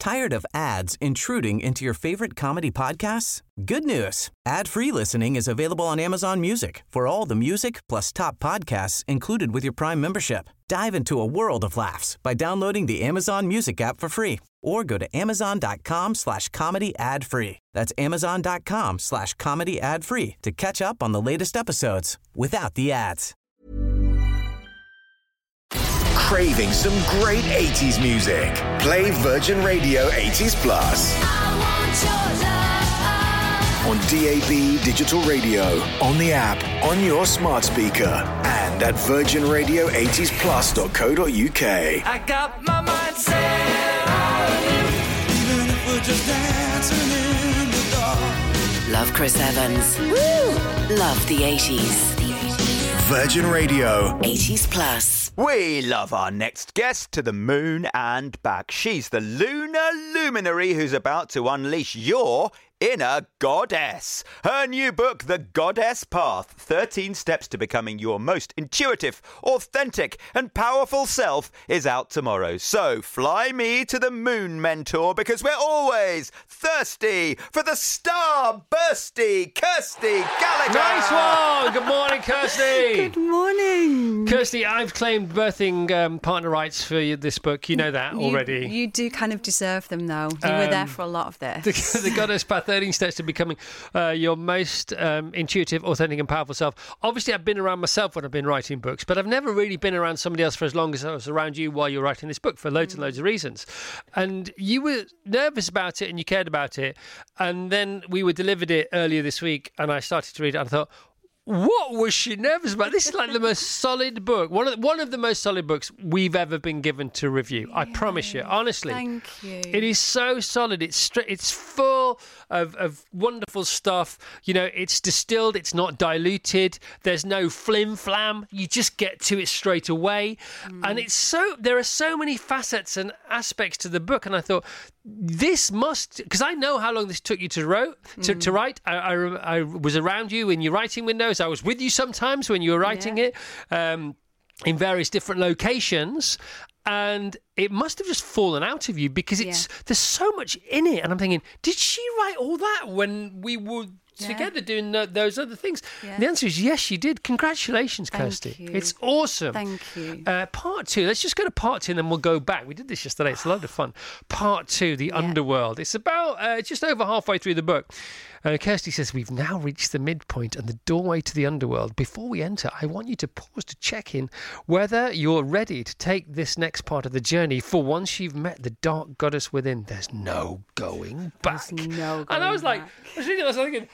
Tired of ads intruding into your favorite comedy podcasts? Good news. Ad-free listening is available on Amazon Music for all the music plus top podcasts included with your Prime membership. Dive into a world of laughs by downloading the Amazon Music app for free or go to amazon.com/comedy ad-free. That's amazon.com/comedy ad-free to catch up on the latest episodes without the ads. Craving some great 80s music? Play Virgin Radio 80s Plus. On DAB Digital Radio, on the app, on your smart speaker, and at virginradio80splus.co.uk. I got my mind set on you, even if we're just dancing in the dark. Love Chris Evans. Woo! Love the 80s. Virgin Radio 80s Plus. We love our next guest to the moon and back. She's the lunar luminary who's about to unleash your inner goddess. Her new book, The Goddess Path, 13 Steps to Becoming Your Most Intuitive, Authentic and Powerful Self, is out tomorrow. So fly me to the moon, mentor, because we're always thirsty for the star-bursty Kirsty Gallagher. Nice one! Good morning, Kirsty. Good morning. Kirsty, I've claimed birthing partner rights for this book. You know that already. You do kind of deserve them, though. You were there for a lot of this. The Goddess Path, 13 Steps to Becoming your most intuitive, authentic and powerful self. Obviously, I've been around myself when I've been writing books, but I've never really been around somebody else for as long as I was around you while you were writing this book for loads and loads of reasons. And you were nervous about it and you cared about it. And then we were delivered it earlier this week and I started to read it and I thought, what was she nervous about? This is like the most solid book. One of the most solid books we've ever been given to review. I promise you, honestly. Thank you. It is so solid. It's full of wonderful stuff. You know, it's distilled. It's not diluted. There's no flim flam. You just get to it straight away. And there are so many facets and aspects to the book. And I thought, this must, because I know how long this took you to write. I was around you in your writing windows. I was with you sometimes when you were writing it in various different locations. And it must have just fallen out of you because there's so much in it. And I'm thinking, did she write all that when we were together doing those other things? Yeah. The answer is yes, she did. Congratulations, Kirsty. Thank you. It's awesome. Thank you. Part 2. Let's just go to part 2 and then we'll go back. We did this yesterday. It's a lot of fun. Part 2, The Underworld. It's about just over halfway through the book. Kirsty says, we've now reached the midpoint and the doorway to the underworld. Before we enter, I want you to pause to check in whether you're ready to take this next part of the journey. For once you've met the dark goddess within, there's no going back. And I was like, I was reading, I was thinking,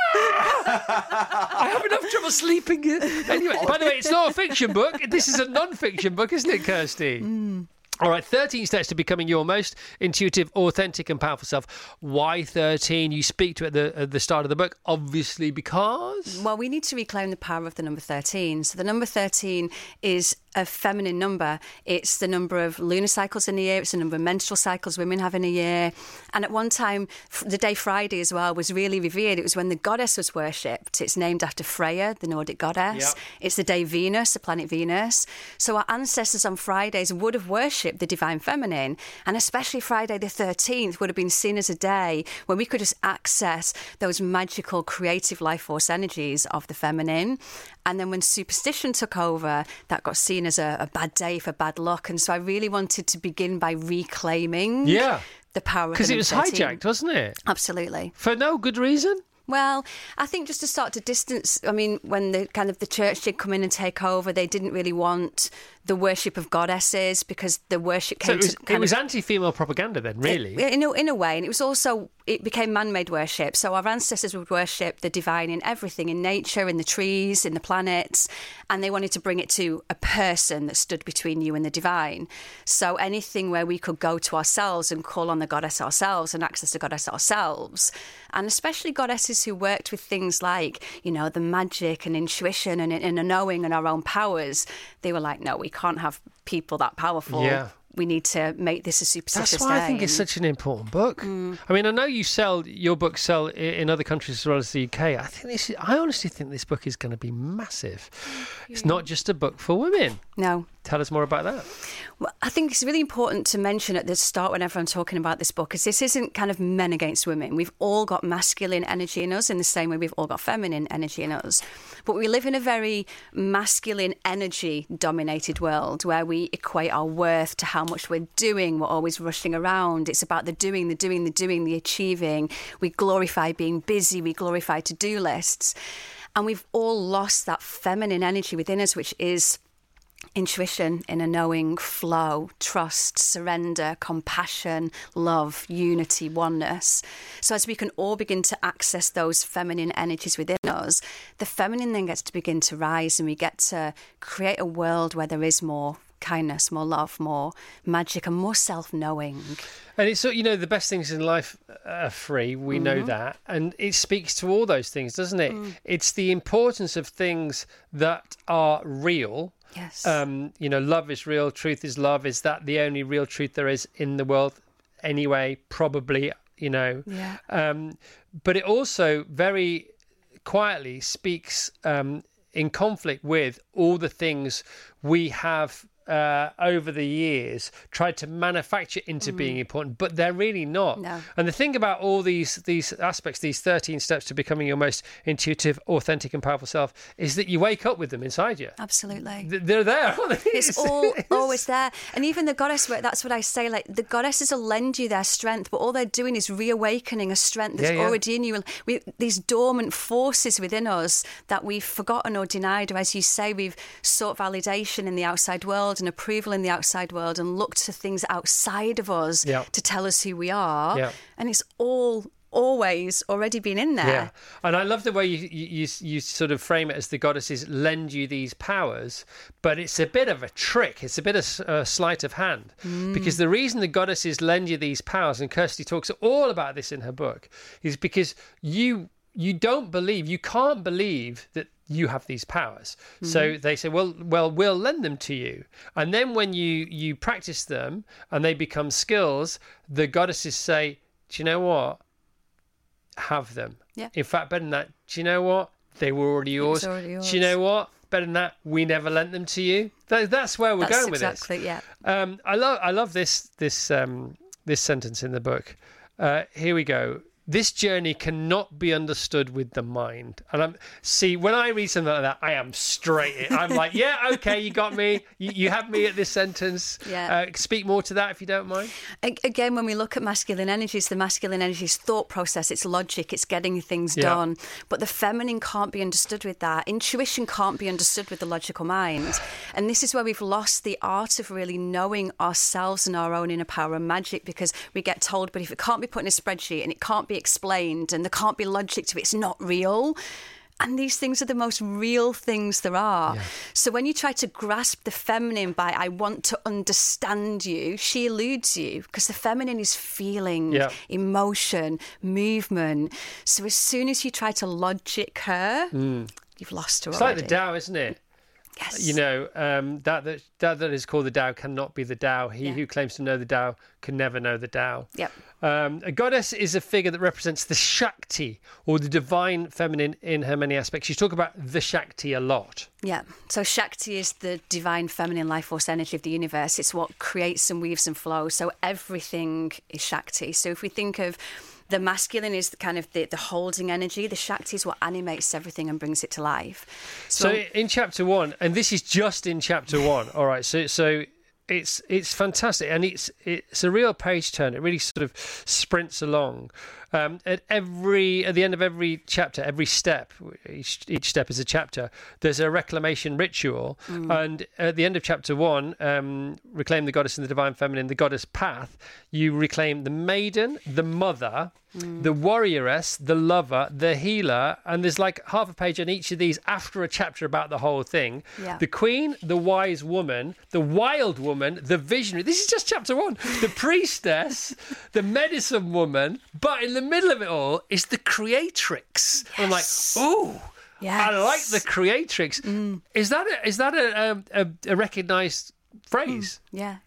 I have enough trouble sleeping. Anyway, by the way, it's not a fiction book. This is a non-fiction book, isn't it, Kirsty? All right, 13 steps to becoming your most intuitive, authentic and powerful self. Why 13? You speak to it at the start of the book, obviously because... Well, we need to reclaim the power of the number 13. So the number 13 is a feminine number. It's the number of lunar cycles in a year. It's the number of menstrual cycles women have in a year. And at one time, the day Friday as well was really revered. It was when the goddess was worshipped. It's named after Freya, the Nordic goddess. Yep. It's the day Venus, the planet Venus. So our ancestors on Fridays would have worshipped the divine feminine. And especially Friday the 13th would have been seen as a day when we could just access those magical, creative life force energies of the feminine. And then when superstition took over, that got seen as a bad day for bad luck. And so I really wanted to begin by reclaiming the power of the because it was 13. hijacked, wasn't it? Absolutely. For no good reason? Well, I think just to start to distance, I mean, when the church did come in and take over, they didn't really want the worship of goddesses because the worship came it was anti-female propaganda then, really? In a way. And it became man-made worship. So our ancestors would worship the divine in everything, in nature, in the trees, in the planets, and they wanted to bring it to a person that stood between you and the divine. So anything where we could go to ourselves and call on the goddess ourselves and access the goddess ourselves, and especially goddesses who worked with things like, you know, the magic and intuition and a knowing and our own powers, they were like, no, we can't have people that powerful we need to make this a superstitious That's why day. I think it's such an important book. I mean, I know your books sell in other countries as well as the UK. I honestly think this book is going to be massive. It's not just a book for women. No. Tell us more about that. Well, I think it's really important to mention at the start whenever I'm talking about this book, because this isn't kind of men against women. We've all got masculine energy in us in the same way we've all got feminine energy in us. But we live in a very masculine energy dominated world where we equate our worth to how much we're doing. We're always rushing around. It's about the doing, the achieving. We glorify being busy. We glorify to-do lists. And we've all lost that feminine energy within us, which is intuition, inner knowing, flow, trust, surrender, compassion, love, unity, oneness. So as we can all begin to access those feminine energies within us, the feminine then gets to begin to rise, and we get to create a world where there is more kindness, more love, more magic, and more self-knowing. And it's, the best things in life are free. We know that. And it speaks to all those things, doesn't it? It's the importance of things that are real. Yes. Love is real, truth is love. Is that the only real truth there is in the world anyway? Probably, Yeah. But it also very quietly speaks in conflict with all the things we have over the years tried to manufacture into being important, but they're really not. No. And the thing about all these aspects, these 13 steps to becoming your most intuitive, authentic and powerful self, is that you wake up with them inside you. Absolutely. They're there, aren't they? It's always there. And even the goddess work, that's what I say, like the goddesses will lend you their strength, but all they're doing is reawakening a strength that's already in you. These dormant forces within us that we've forgotten or denied, or as you say, we've sought validation in the outside world and approval in the outside world and looked to things outside of us to tell us who we are. Yeah. And it's always already been in there. Yeah. And I love the way you sort of frame it as the goddesses lend you these powers, but it's a bit of a trick. It's a bit of sleight of hand. Because the reason the goddesses lend you these powers, and Kirsty talks all about this in her book, is because you can't believe that you have these powers. So they say, well, we'll lend them to you. And then when you practice them and they become skills, the goddesses say, do you know what? Have them. Yeah. In fact, better than that, do you know what? They were already yours. It was already yours. Do you know what? Better than that, we never lent them to you. That's where we're going with this. Exactly, yeah. I love this sentence in the book. Here we go. This journey cannot be understood with the mind. And when I read something like that, I am straight in. I'm like, yeah, okay, you got me. You have me at this sentence. Yeah. Speak more to that if you don't mind. Again, when we look at masculine energies, the masculine energy is thought process, it's logic, it's getting things done. But the feminine can't be understood with that. Intuition can't be understood with the logical mind. And this is where we've lost the art of really knowing ourselves and our own inner power and magic, because we get told, but if it can't be put in a spreadsheet and it can't be explained and there can't be logic to it, it's not real. And these things are the most real things there are. Yeah. So when you try to grasp the feminine by, I want to understand you, she eludes you, because the feminine is feeling, emotion, movement. So as soon as you try to logic her, you've lost her already. It's like the Tao, isn't it? Yes. That is called the Tao cannot be the Tao. He who claims to know the Tao can never know the Tao. Yep. A goddess is a figure that represents the Shakti, or the divine feminine in her many aspects. You talk about the Shakti a lot. Yeah. So Shakti is the divine feminine life force energy of the universe. It's what creates and weaves and flows. So everything is Shakti. So if we think of the masculine is kind of the holding energy. The Shakti is what animates everything and brings it to life. So in chapter 1, and this is just in chapter 1. All right. So it's fantastic, and it's a real page turn. It really sort of sprints along. At the end of every chapter, every step, each step is a chapter, there's a reclamation ritual. And at the end of chapter 1, reclaim the goddess and the divine feminine, the goddess path, you reclaim the maiden, the mother, the warrioress, the lover, the healer, and there's like half a page on each of these after a chapter about the whole thing. Yeah. The queen, the wise woman, the wild woman, the visionary. This is just chapter 1. The priestess, the medicine woman, but in the middle of it all is the creatrix. Yes. I'm like, ooh, yes. I like the creatrix. Is that a recognised phrase? Yeah.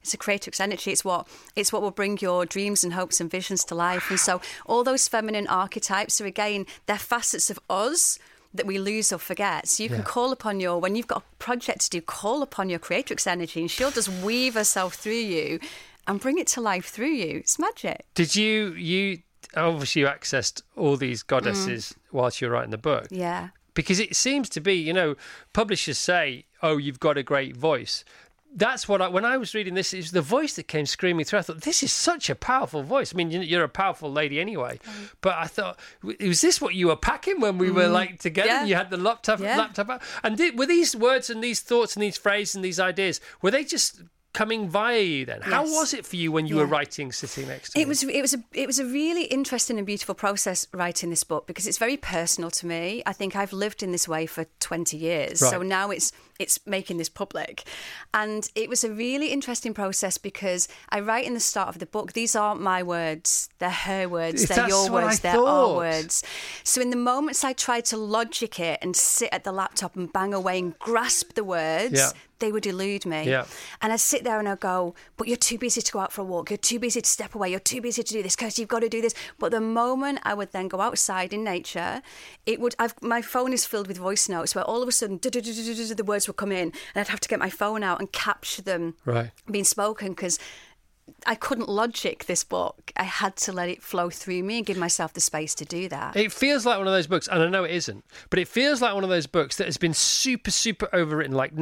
It's a creatrix energy. It's what will bring your dreams and hopes and visions to life. And so all those feminine archetypes are, again, they're facets of us that we lose or forget. So you can call upon when you've got a project to do, call upon your creatrix energy, and she'll just weave herself through you and bring it to life through you. It's magic. Did you obviously you accessed all these goddesses whilst you were writing the book? Yeah. Because it seems to be, publishers say, oh, you've got a great voice. That's what when I was reading this, it was the voice that came screaming through. I thought, this is such a powerful voice. I mean, you're a powerful lady anyway. But I thought, was this what you were packing when we were together? Yeah. And you had the laptop out? And were these words and these thoughts and these phrases and these ideas, were they just coming via you then? How was it for you when you were writing, sitting next to me? It was a really interesting and beautiful process writing this book, because it's very personal to me. I think I've lived in this way for 20 years. Right. So now it's making this public. And it was a really interesting process, because I write in the start of the book, these aren't my words, they're her words, they're your words, they're our words. So in the moments I tried to logic it and sit at the laptop and bang away and grasp the words, they would elude me. Yeah. And I'd sit there and I'd go, but you're too busy to go out for a walk, you're too busy to step away, you're too busy to do this, Kirsty, you've got to do this. But the moment I would then go outside in nature, my phone is filled with voice notes where all of a sudden the words would come in, and I'd have to get my phone out and capture them being spoken, because I couldn't logic this book. I had to let it flow through me and give myself the space to do that. It feels like one of those books, and I know it isn't, but it feels like one of those books that has been super, super overwritten, like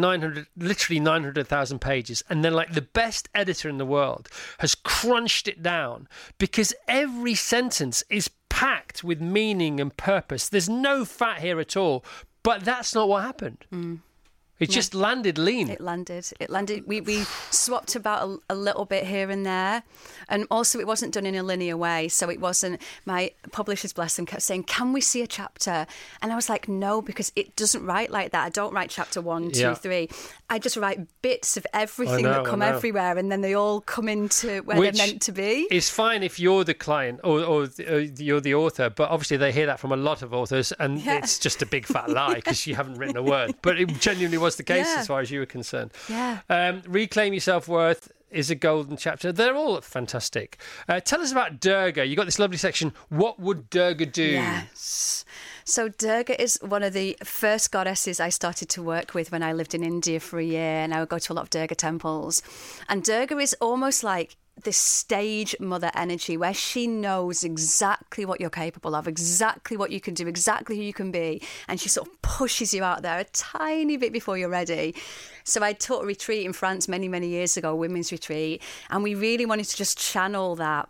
900,000 pages, and then like the best editor in the world has crunched it down, because every sentence is packed with meaning and purpose. There's no fat here at all, but that's not what happened. It just landed lean. It landed. We swapped about a little bit here and there. And also it wasn't done in a linear way. So it wasn't, my publishers, bless them, kept saying, can we see a chapter? And I was like, no, because it doesn't write like that. I don't write chapter 1, 2, 3. I just write bits of everything that come everywhere, and then they all come into where they're meant to be. It's fine if you're the client or you're the author, but obviously they hear that from a lot of authors, and it's just a big fat lie because you haven't written a word. But it genuinely was the case as far as you were concerned. Reclaim Your Self-Worth is a golden chapter. They're all fantastic. Tell us about Durga. You got this lovely section. What would Durga do? Yes. So Durga is one of the first goddesses I started to work with when I lived in India for a year, and I would go to a lot of Durga temples. And Durga is almost like this stage mother energy where she knows exactly what you're capable of, exactly what you can do, exactly who you can be. And she sort of pushes you out there a tiny bit before you're ready. So I taught a retreat in France many, many years ago, a women's retreat. And we really wanted to just channel that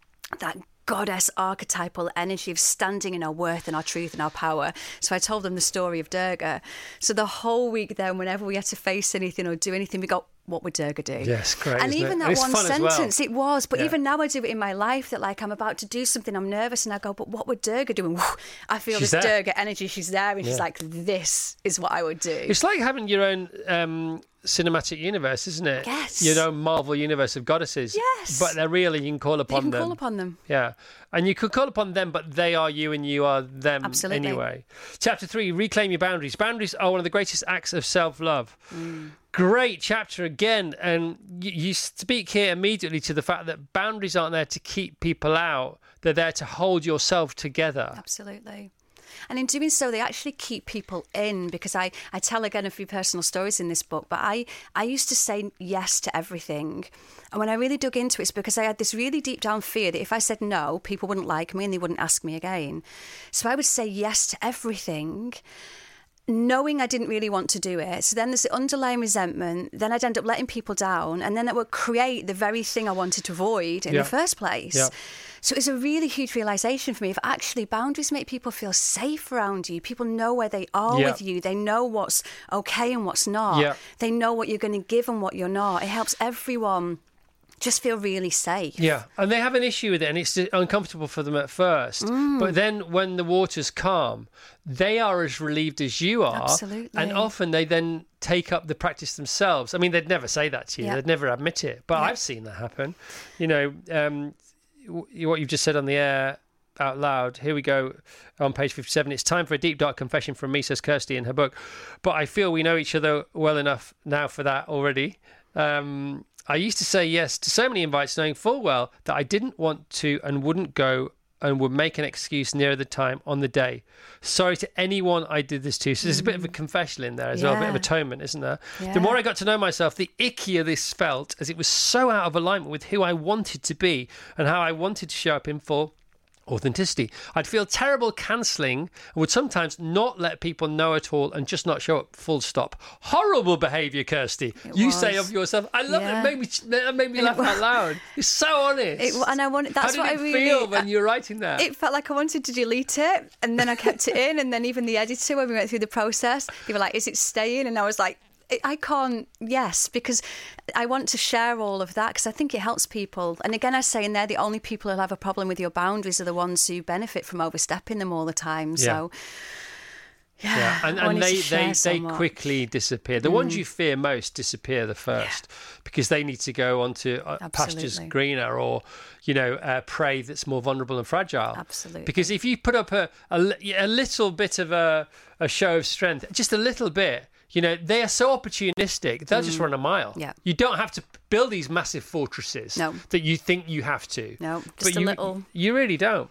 goddess archetypal energy of standing in our worth and our truth and our power. So I told them the story of Durga. So the whole week then, whenever we had to face anything or do anything, we go, what would Durga do? Yes, great. And even that one sentence, it was. But Yeah. even now I do it in my life that like I'm about to do something, I'm nervous and I go, but what would Durga do? And whoosh, I feel She's this there. Durga energy, she's there, and she's like, this is what I would do. It's like having your own cinematic universe, isn't it? Yes. Your own Marvel universe of goddesses. Yes. But they're real and you can call upon You them. can call upon them. Yeah. And you could call upon them, but they are you and you are them Absolutely. anyway. Chapter 3, Reclaim Your Boundaries. Boundaries are one of the greatest acts of self-love. Great chapter again. And you speak here immediately to the fact that boundaries aren't there to keep people out. They're there to hold yourself together. Absolutely. And in doing so, they actually keep people in, because I tell again a few personal stories in this book, but I used to say yes to everything. And when I really dug into it, it's because I had this really deep down fear that if I said no, people wouldn't like me and they wouldn't ask me again. So I would say yes to everything, knowing I didn't really want to do it. So then there's the underlying resentment, then I'd end up letting people down, and then that would create the very thing I wanted to avoid in the first place. Yeah. So it's a really huge realisation for me of actually boundaries make people feel safe around you. People know where they are with you. They know what's okay and what's not. Yeah. They know what you're going to give and what you're not. It helps everyone just feel really safe. Yeah, and they have an issue with it, and it's uncomfortable for them at first. But then when the water's calm, they are as relieved as you are. Absolutely. And often they then take up the practice themselves. I mean, they'd never say that to you. Yeah. They'd never admit it. But I've seen that happen. You know, what you've just said on the air out loud. Here we go on page 57. It's time for a deep, dark confession from me, says Kirsty in her book. But I feel we know each other well enough now for that already. I used to say yes to so many invites, knowing full well that I didn't want to and wouldn't go and would make an excuse nearer the time on the day. Sorry to anyone I did this to. So there's a bit of a confession in there as well, a bit of atonement, isn't there? Yeah. The more I got to know myself, the ickier this felt, as it was so out of alignment with who I wanted to be and how I wanted to show up in full authenticity. I'd feel terrible cancelling and would sometimes not let people know at all and just not show up, full stop. Horrible behaviour, Kirsty. You say of yourself. I love it. That made me laugh out loud. You're so honest. That's what I really feel when you're writing that? It felt like I wanted to delete it, and then I kept it in, and then even the editor, when we went through the process, they were like, is it staying? And I was like, I can't, because I want to share all of that because I think it helps people. And again, I say in there, the only people who'll have a problem with your boundaries are the ones who benefit from overstepping them all the time. So, and they quickly disappear. The ones you fear most disappear the first because they need to go onto pastures greener or, prey that's more vulnerable and fragile. Absolutely. Because if you put up a little bit of a show of strength, just a little bit, they are so opportunistic, they'll just run a mile. Yeah. You don't have to build these massive fortresses that you think you have to. No, just a little. You really don't.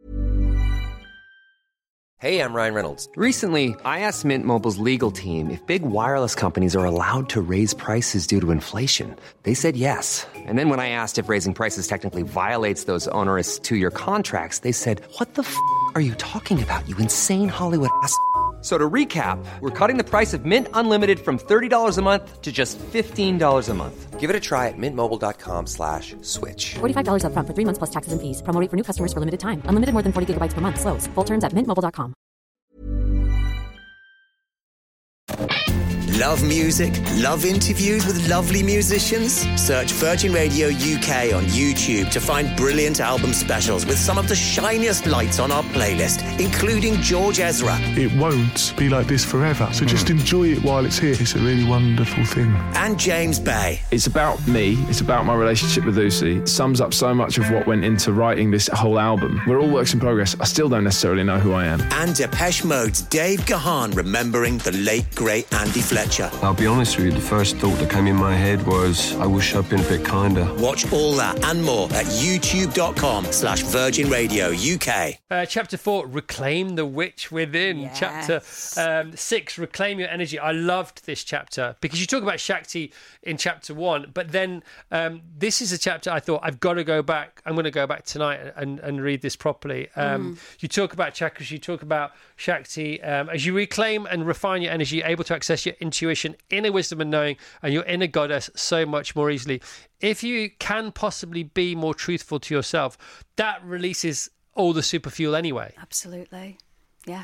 Hey, I'm Ryan Reynolds. Recently, I asked Mint Mobile's legal team if big wireless companies are allowed to raise prices due to inflation. They said yes. And then when I asked if raising prices technically violates those onerous 2-year contracts, they said, "What the f*** are you talking about, you insane Hollywood ass?" So to recap, we're cutting the price of Mint Unlimited from $30 a month to just $15 a month. Give it a try at mintmobile.com/switch. $45 up front for 3 months plus taxes and fees. Promo rate for new customers for limited time. Unlimited more than 40 gigabytes per month. Slows full terms at mintmobile.com. Love music? Love interviews with lovely musicians? Search Virgin Radio UK on YouTube to find brilliant album specials with some of the shiniest lights on our playlist, including George Ezra. It won't be like this forever, so just enjoy it while it's here. It's a really wonderful thing. And James Bay. It's about me. It's about my relationship with Lucy. It sums up so much of what went into writing this whole album. We're all works in progress. I still don't necessarily know who I am. And Depeche Mode's Dave Gahan remembering the late, great Andy Fletcher. I'll be honest with you, the first thought that came in my head was, I wish I'd been a bit kinder. Watch all that and more at youtube.com/Virgin Radio UK. Chapter 4, Reclaim the Witch Within. Yes. Chapter 6, Reclaim Your Energy. I loved this chapter because you talk about Shakti in chapter 1, but then this is a chapter I thought I've got to go back. I'm going to go back tonight and read this properly. You talk about chakras, you talk about Shakti. As you reclaim and refine your energy, you're able to access your intuition, inner wisdom and knowing, and your inner goddess so much more easily. If you can possibly be more truthful to yourself, that releases all the super fuel anyway. Absolutely. Yeah.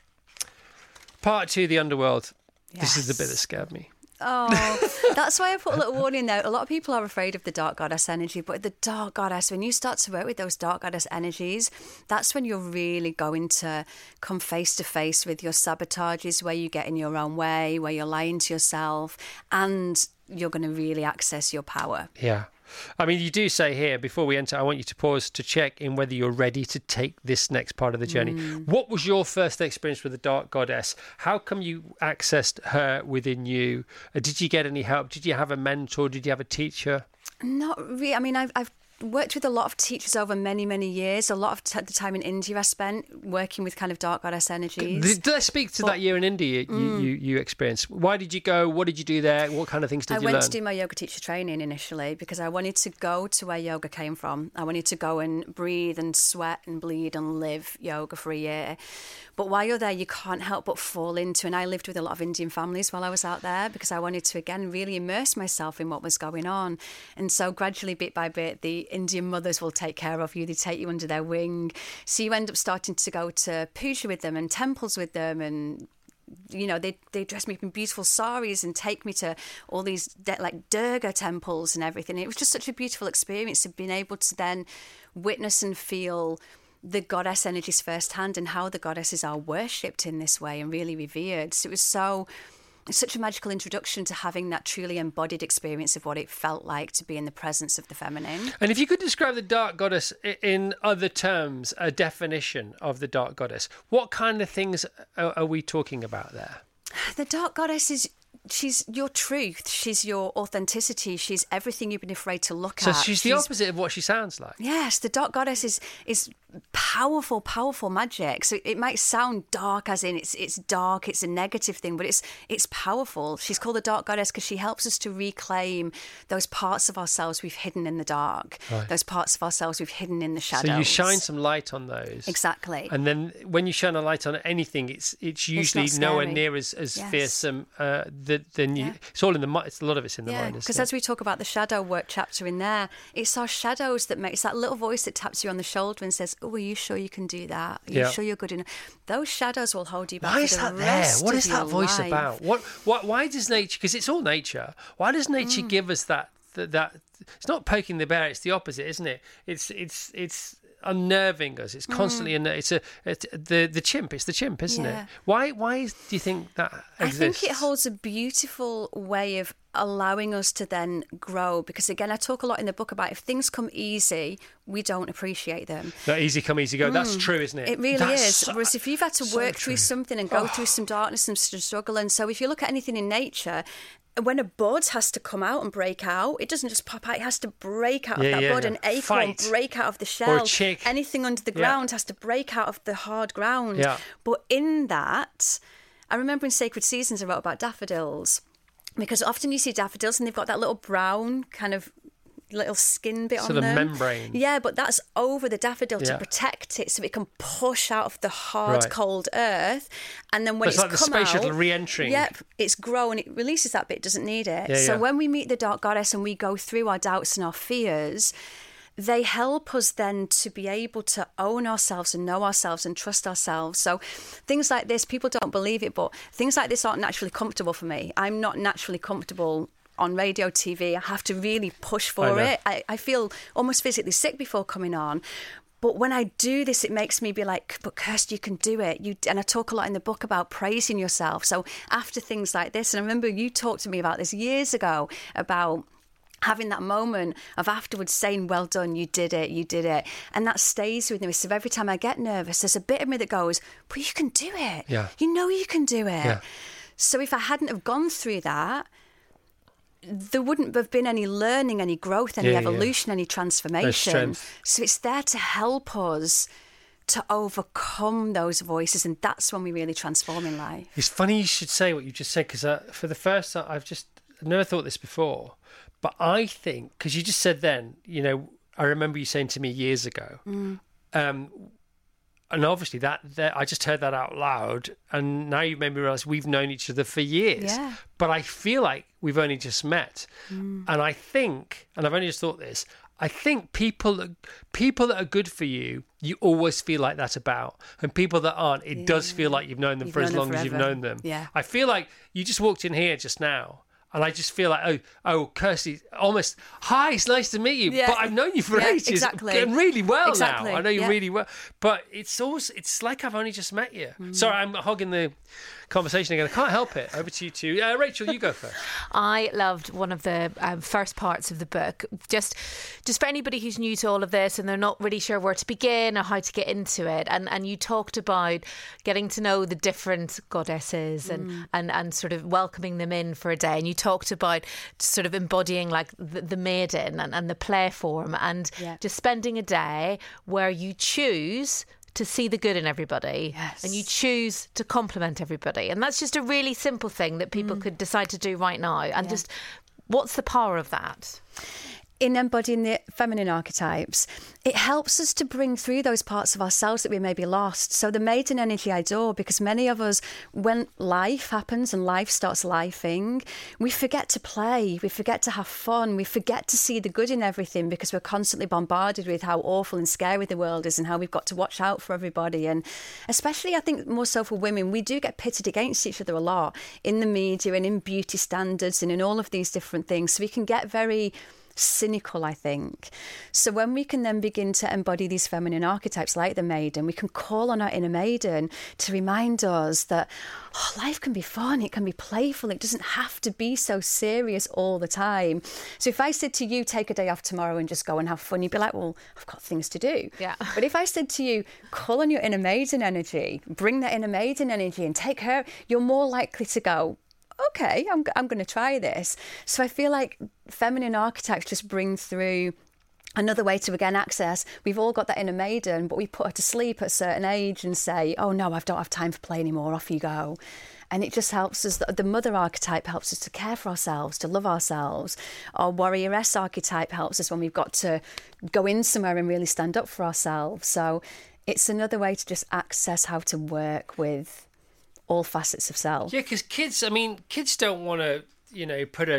Part 2, the underworld. Yes. This is the bit that scared me. Oh, that's why I put a little warning there. A lot of people are afraid of the dark goddess energy, but the dark goddess, when you start to work with those dark goddess energies, that's when you're really going to come face to face with your sabotages, where you get in your own way, where you're lying to yourself, and you're going to really access your power. Yeah. I mean, you do say here, before we enter, I want you to pause to check in whether you're ready to take this next part of the journey. What was your first experience with the Dark Goddess? How come you accessed her within you? Did you get any help? Did you have a mentor? Did you have a teacher? Not really. I mean, I've worked with a lot of teachers over many, many years. A lot of the time in India I spent working with kind of dark goddess energies. Let's speak to that year in India you experienced. Why did you go? What did you do there? What kind of things did you learn? I went to do my yoga teacher training initially because I wanted to go to where yoga came from. I wanted to go and breathe and sweat and bleed and live yoga for a year. But while you're there, you can't help but fall into, and I lived with a lot of Indian families while I was out there because I wanted to, again, really immerse myself in what was going on. And so gradually, bit by bit, the Indian mothers will take care of you. They take you under their wing. So you end up starting to go to puja with them and temples with them, and they dress me up in beautiful saris and take me to all these like Durga temples and everything. It was just such a beautiful experience of being able to then witness and feel the goddess energies firsthand and how the goddesses are worshipped in this way and really revered. So it was such a magical introduction to having that truly embodied experience of what it felt like to be in the presence of the feminine. And if you could describe the dark goddess in other terms, a definition of the dark goddess, what kind of things are we talking about there? The dark goddess is she's your truth. She's your authenticity. She's everything you've been afraid to look at. So she's the opposite of what she sounds like. Yes, the Dark Goddess is powerful, powerful magic. So it might sound dark, as in it's dark, it's a negative thing, but it's powerful. She's called the Dark Goddess because she helps us to reclaim those parts of ourselves we've hidden in the dark, those parts of ourselves we've hidden in the shadows. So you shine some light on those. Exactly. And then when you shine a light on anything, it's usually nowhere near as fearsome. It's all in the mind. It's a lot of it's in the mind. Because as we talk about the shadow work chapter in there, it's our shadows that makes that little voice that taps you on the shoulder and says, "Oh, are you sure you can do that? Are you sure you're good enough?" Those shadows will hold you back. Why is for the that there? rest What of is that your voice life. about? Why does nature? Because it's all nature. Why does nature give us that? It's not poking the bear. It's the opposite, isn't it? It's unnerving us. It's constantly the chimp. It's the chimp, isn't it? Why do you think that exists? I think it holds a beautiful way of allowing us to then grow, because again, I talk a lot in the book about if things come easy, we don't appreciate them. That easy come, easy go. That's true, isn't it? It really is. Whereas if you've had to work through something and go through some darkness and some struggle, and so if you look at anything in nature, when a bud has to come out and break out, it doesn't just pop out, it has to break out of that bud. An acorn break out of the shell. Or a chick. Anything under the ground has to break out of the hard ground. Yeah. But in that, I remember in Sacred Seasons I wrote about daffodils, because often you see daffodils and they've got that little brown kind of little skin bit sort on them. Sort of membrane. Yeah, but that's over the daffodil to protect it so it can push out of the hard, cold earth. And then when it's like come the spatial out, re-entering. Yep, it's grown, it releases that bit, doesn't need it. Yeah, so when we meet the Dark Goddess and we go through our doubts and our fears, they help us then to be able to own ourselves and know ourselves and trust ourselves. So things like this, people don't believe it, but things like this aren't naturally comfortable for me. I'm not naturally comfortable on radio, TV. I have to really push for it. I feel almost physically sick before coming on. But when I do this, it makes me be like, but Kirsty, you can do it. And I talk a lot in the book about praising yourself. So after things like this, and I remember you talked to me about this years ago, about having that moment of afterwards saying, well done, you did it. And that stays with me. So every time I get nervous, there's a bit of me that goes, but you can do it. Yeah. You know you can do it. Yeah. So if I hadn't have gone through that, there wouldn't have been any learning, any growth, any evolution, any transformation. So it's there to help us to overcome those voices, and that's when we really transform in life. It's funny you should say what you just said, because for the first time, I've never thought this before, but I think, because you just said then, I remember you saying to me years ago, and obviously that I just heard that out loud, and now you've made me realise we've known each other for years. Yeah. But I feel like we've only just met. And I think, and I've only just thought this, I think people that are good for you, you always feel like that about. And people that aren't, it does feel like you've known them for as long as you've known them. Yeah. I feel like you just walked in here just now, and I just feel like, oh, Kirsty, almost, hi, it's nice to meet you. Yeah. But I've known you for ages. Exactly. And really well Exactly. now. I know you really well. But it's like I've only just met you. Sorry, I'm hogging the conversation again. I can't help it. Over to you two. Rachel, you go first. I loved one of the first parts of the book. Just for anybody who's new to all of this and they're not really sure where to begin or how to get into it. And you talked about getting to know the different goddesses and sort of welcoming them in for a day. And you talked about sort of embodying like the maiden and the play form and just spending a day where you choose to see the good in everybody and you choose to compliment everybody. And that's just a really simple thing that people could decide to do right now. And just what's the power of that? In embodying the feminine archetypes, it helps us to bring through those parts of ourselves that we may be lost. So the maiden energy I adore, because many of us, when life happens and life starts lifing, we forget to play, we forget to have fun, we forget to see the good in everything because we're constantly bombarded with how awful and scary the world is and how we've got to watch out for everybody. And especially, I think, more so for women, we do get pitted against each other a lot in the media and in beauty standards and in all of these different things. So we can get very cynical, I think. So when we can then begin to embody these feminine archetypes like the maiden, we can call on our inner maiden to remind us that life can be fun, it can be playful, it doesn't have to be so serious all the time. So if I said to you, take a day off tomorrow and just go and have fun, you'd be like, well, I've got things to do. Yeah. But if I said to you, call on your inner maiden energy, bring that inner maiden energy and take her, you're more likely to go, okay, I'm going to try this. So I feel like feminine archetypes just bring through another way to, again, access. We've all got that inner maiden, but we put her to sleep at a certain age and say, oh no, I don't have time for play anymore, off you go. And it just helps us. The mother archetype helps us to care for ourselves, to love ourselves. Our warrioress archetype helps us when we've got to go in somewhere and really stand up for ourselves. So it's another way to just access how to work with all facets of self. Yeah, because kids don't want to, put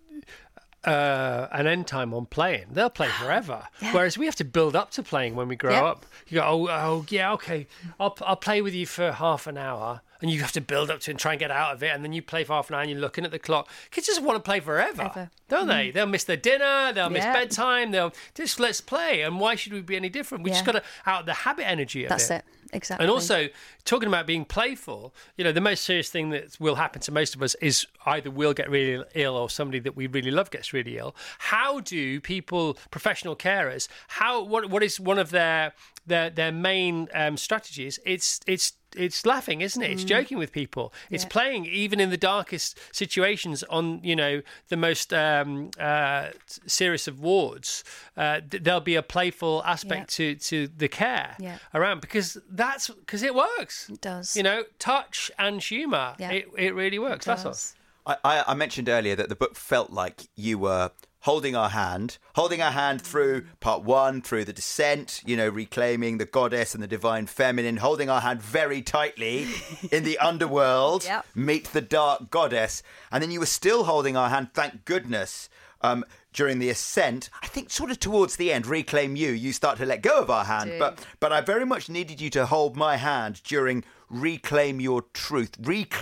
an end time on playing. They'll play forever. Yeah. Whereas we have to build up to playing when we grow up. You go, oh yeah, okay, I'll play with you for half an hour. And you have to build up to it and try and get out of it. And then you play for half an hour and you're looking at the clock. Kids just want to play forever, don't they? They'll miss their dinner. They'll miss bedtime. They'll just, let's play. And why should we be any different? We just got to out the habit energy of That's it. Exactly. And also, talking about being playful, the most serious thing that will happen to most of us is either we'll get really ill or somebody that we really love gets really ill. How do people, professional carers, what is one of their main strategies? It's laughing, isn't it? It's joking with people. It's playing even in the darkest situations on, the most serious of wards. There'll be a playful aspect to the care around because it works. It does. Touch and humour. Yeah. It really works. That's all. I mentioned earlier that the book felt like you were holding our hand through part 1, through the descent, reclaiming the goddess and the divine feminine, holding our hand very tightly in the underworld, meet the dark goddess. And then you were still holding our hand, thank goodness, during the ascent. I think sort of towards the end, reclaim you start to let go of our hand. But I very much needed you to hold my hand during reclaim your truth.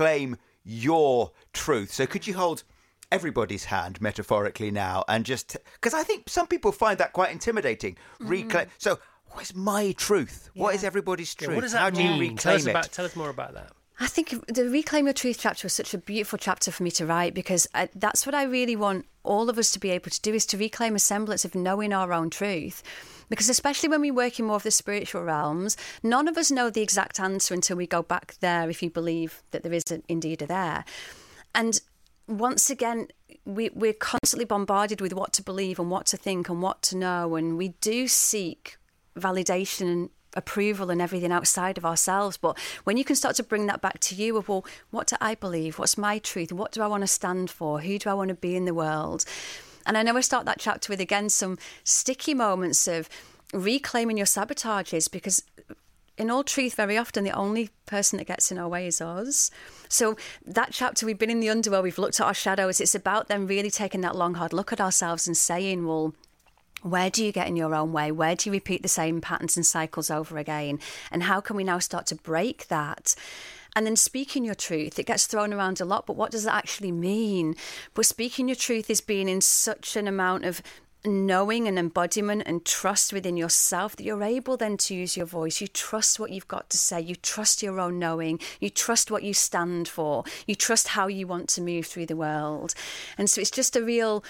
So could you hold everybody's hand metaphorically now and just because I think some people find that quite intimidating. Reclaim. So what is my truth? What is everybody's truth? What does that mean? Do you reclaim Tell us more about that. I think the Reclaim Your Truth chapter was such a beautiful chapter for me to write because that's what I really want all of us to be able to do, is to reclaim a semblance of knowing our own truth. Because especially when we work in more of the spiritual realms, none of us know the exact answer until we go back there, if you believe that there is indeed a there. And once again, we're constantly bombarded with what to believe and what to think and what to know. And we do seek validation and approval and everything outside of ourselves. But when you can start to bring that back to you of, well, what do I believe? What's my truth? What do I want to stand for? Who do I want to be in the world? And I know I start that chapter with, again, some sticky moments of reclaiming your sabotages, because in all truth, very often the only person that gets in our way is us. So that chapter, we've been in the underworld, we've looked at our shadows. It's about them really taking that long, hard look at ourselves and saying, well, where do you get in your own way? Where do you repeat the same patterns and cycles over again? And how can we now start to break that? And then speaking your truth, it gets thrown around a lot, but what does that actually mean? But speaking your truth is being in such an amount of knowing and embodiment and trust within yourself that you're able then to use your voice. You trust what you've got to say. You trust your own knowing. You trust what you stand for. You trust how you want to move through the world. And so it's just a real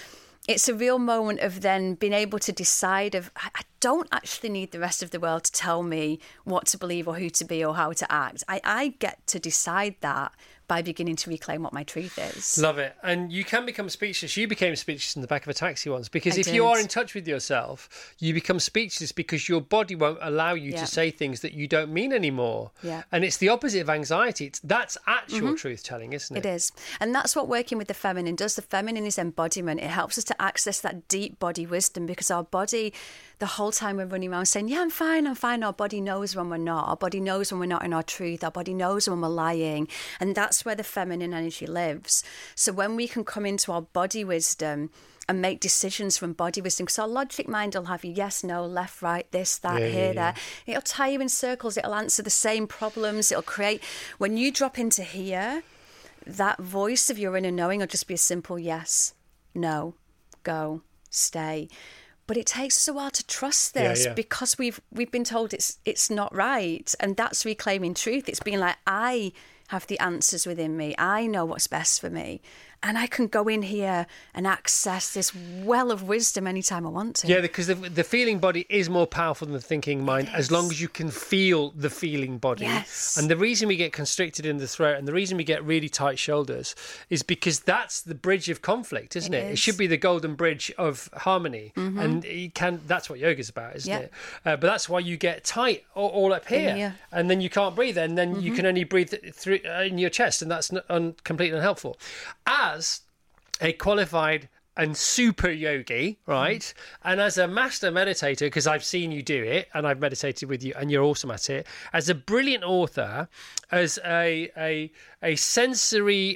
moment of then being able to decide of, I don't actually need the rest of the world to tell me what to believe or who to be or how to act. I get to decide that by beginning to reclaim what my truth is. Love it. And you can become speechless. You became speechless in the back of a taxi once, because if you are in touch with yourself, you become speechless because your body won't allow you to say things that you don't mean anymore. Yeah. And it's the opposite of anxiety. That's actual truth telling, isn't it? It is. And that's what working with the feminine does. The feminine is embodiment. It helps us to access that deep body wisdom, because our body, the whole time we're running around saying, yeah, I'm fine. Our body knows when we're not. Our body knows when we're not in our truth. Our body knows when we're lying. And that's where the feminine energy lives. So when we can come into our body wisdom and make decisions from body wisdom, because our logic mind will have you yes, no, left, right, this, that, there. It'll tie you in circles. It'll answer the same problems. It'll create, when you drop into here, that voice of your inner knowing will just be a simple yes, no, go, stay. But it takes us a while to trust this because we've been told it's not right. And that's reclaiming truth. It's being like, I have the answers within me. I know what's best for me. and I can go in here and access this well of wisdom anytime I want to. Yeah, because the feeling body is more powerful than the thinking mind, as long as you can feel the feeling body. Yes. And the reason we get constricted in the throat and the reason we get really tight shoulders is because that's the bridge of conflict, isn't it? It should be the golden bridge of harmony. And that's what yoga's about, isn't it? But that's why you get tight all up here. And then you can't breathe, and then you can only breathe through in your chest, and that's completely unhelpful. As a qualified and super yogi, right? And as a master meditator, because I've seen you do it and I've meditated with you and you're awesome at it, as a brilliant author, as a sensory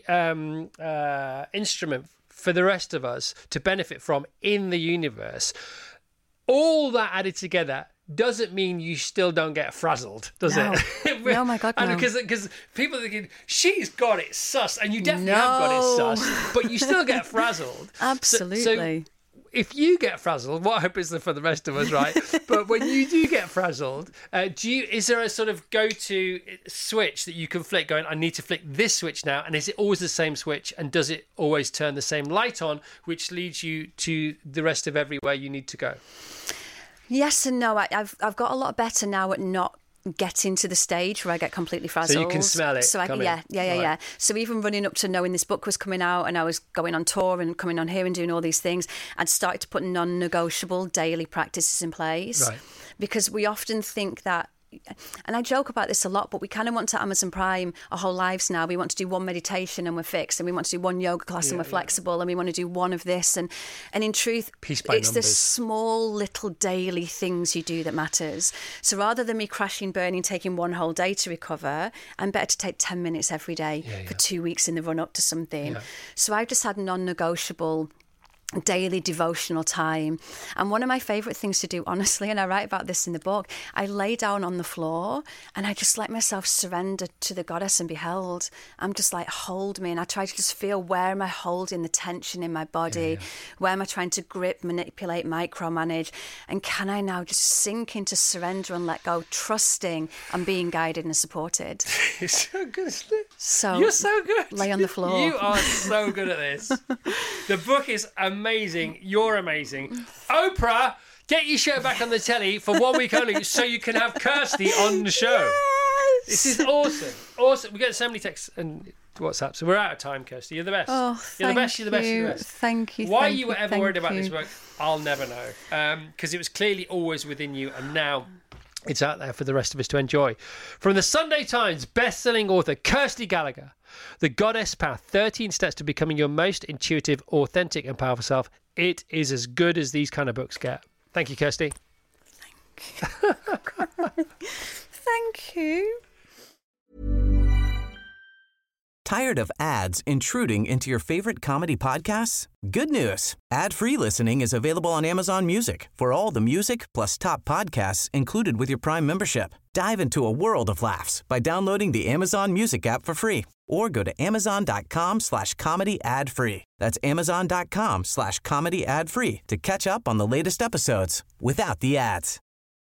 instrument for the rest of us to benefit from in the universe, all that added together doesn't mean you still don't get frazzled, does it? No, my God, no. And because people are thinking, she's got it sus, and you definitely have got it sus, but you still get frazzled. Absolutely. So if you get frazzled, what I hope is for the rest of us, right? But when you do get frazzled, is there a sort of go-to switch that you can flick going, I need to flick this switch now, and is it always the same switch, and does it always turn the same light on, which leads you to the rest of everywhere you need to go? Yes and no. I've got a lot better now at not getting to the stage where I get completely frazzled. So you can smell it. So yeah. So even running up to knowing this book was coming out and I was going on tour and coming on here and doing all these things, I'd started to put non-negotiable daily practices in place. Right. Because we often think that, and I joke about this a lot, but we kind of want to Amazon Prime our whole lives now. We want to do one meditation and we're fixed, and we want to do one yoga class and we're flexible, and we want to do one of this. And in truth, it's the small little daily things you do that matters. So rather than me crashing, burning, taking one whole day to recover, I'm better to take 10 minutes every day for 2 weeks in the run up to something. Yeah. So I've just had non-negotiable daily devotional time. And one of my favourite things to do, honestly, and I write about this in the book, I lay down on the floor and I just let myself surrender to the goddess and be held. I'm just like, hold me. And I try to just feel, where am I holding the tension in my body? Where am I trying to grip, manipulate, micromanage? And can I now just sink into surrender and let go, trusting I'm being guided and supported? You're so good, isn't it? You're so good. Lay on the floor. You are so good at this. The book is amazing. You're amazing. Oprah, get your show back on the telly for 1 week only so you can have Kirsty on the show. Yes! This is awesome. Awesome. We get so many texts and WhatsApp, so we're out of time, Kirsty. You're the best. Oh, you're the best. You're the best. You're the best. Thank you. Why you were ever worried about this work, I'll never know. Because it was clearly always within you, and now it's out there for the rest of us to enjoy. From the Sunday Times best-selling author Kirsty Gallagher, The Goddess Path, 13 Steps to Becoming Your Most Intuitive, Authentic and Powerful Self. It is as good as these kind of books get. Thank you, Kirsty. Thank you. Tired of ads intruding into your favorite comedy podcasts? Good news. Ad-free listening is available on Amazon Music for all the music plus top podcasts included with your Prime membership. Dive into a world of laughs by downloading the Amazon Music app for free or go to amazon.com/comedy ad-free. That's amazon.com/comedy ad-free to catch up on the latest episodes without the ads.